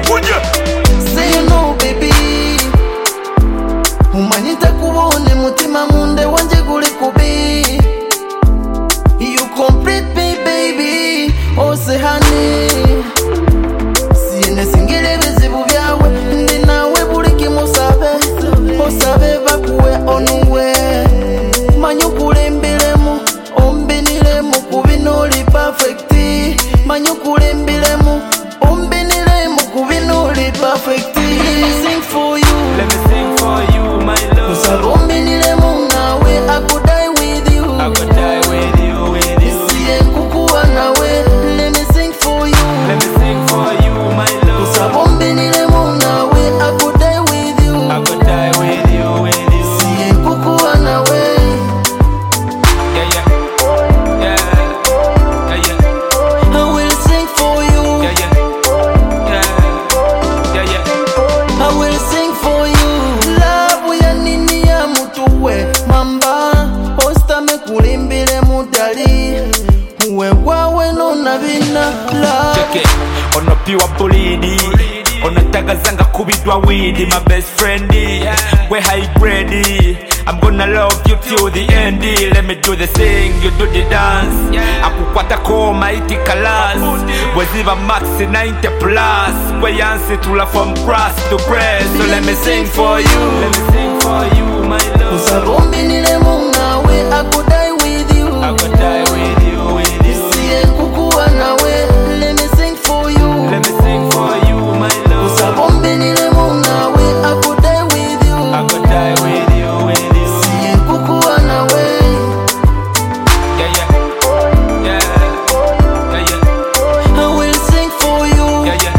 Say you know baby, umanyita kubone mutima munde wanje guli kubi. You complete me baby, oh say honey. Siene singile bizibu byawe, ndi nawe buli kimusabe. Osabe bakuwe onuwe, manyu kulembelemu, ombinilemu kubinoli perfecti. Manyu kulembelemu, ombinilemu kubinoli perfecti. Let me sing for you, let me sing for you, my love. Osabe ombinilemu nawe, I could die with you. I could die with you, with you. Siye kukuwa nawe, let me sing for you. Let me sing for you, my love. Osabe ombinilemu nawe, I could die with you. I could die with you, with you. Siye kukuwa nawe. Yeah, yeah. Yeah, yeah, yeah. I will sing for you. Yeah, yeah. Yeah, yeah, yeah. I will sing for you. Love ya nini ya mutuwe mamba. Osta me kulimbile mutali. Uwe wawe nona vina love. Check it. Ono piwa bulidi. Ono tagazanga kubidwa weedy. My best friend. We high grade. I'm gonna love you till the end. Let me do the sing, you do the dance. Akukwata koma iti kalas. Weziva maxi 90 plus. We yansi tula from grass to grass. So let me sing for you. Let me sing for you, my love. Usarombi nile mungawe, I could die with you. I could die with you, with you. Siye kukuwa nawe, let me sing for you. Let me sing for you, my love. Usarombi nile mungawe, I could die with you. I could die with you, with you. Siye kukuwa nawe. Yeah, yeah. Yeah, yeah, yeah. I will sing for you. Yeah, yeah.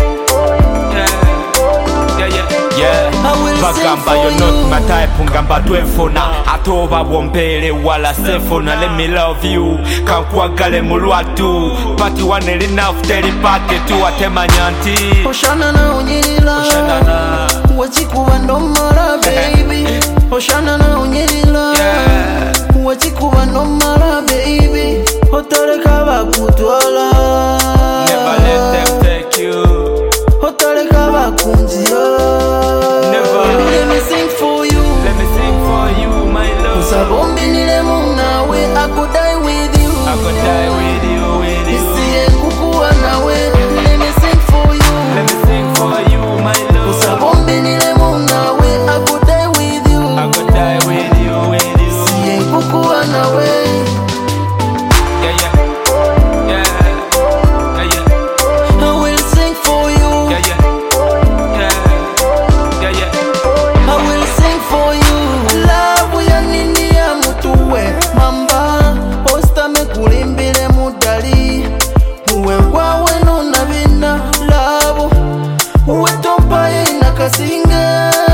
Yeah, yeah, yeah. I will sing Bagamba, for you're not you. my type. Ngamba twefuna atoba wompele wala sefuna. Let me love you kankwagale mulwatu pati wanele enough teli pake tu atema nyanti. Oshana na onyirila, Oshana na. wachikuba ndomala baby. Oshana na onyirila, Yeah. wachikuba ndomala baby. Otaleka bakutwala, Never let them take you. otaleka bakunjira. Never. Let me sing for you. Let me sing for you, my love. Usabombi nilemu nawe, I could die with you. I could die with you, with you. Isiye kukuwa nawe, let me sing for you. Let me sing for you, my love. Usabombi nilemu nawe, I could die with you. I could die with you, with you. Siye kukuwa nawe. Yeah, yeah. Yeah, yeah, yeah. I will sing for you. Yeah, yeah. Yeah, yeah, yeah. I will sing for you. Love ya nini ya mutuwe mamba. Osta me kulimbile mudali. Uwe wawe nona vina love. Uwe tompaye na kasinge.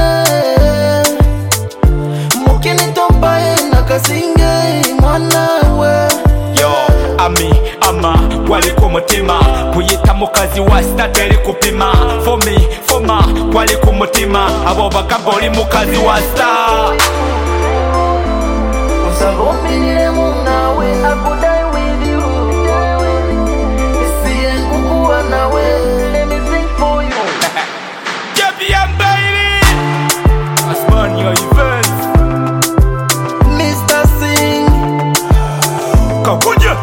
Mukini tompaye na kasinge mwanawe. Yo, ama wali kumutima kuyita mukazi wa stateli kupima foma wali kumutima abo bagamba oli mukazi wa star. Usabombi nilemu nawe, I could die with you. Isiye kukuwa nawe, let me sing for you. Champion baby, Asman your events. Mr. Sing. Kakuja.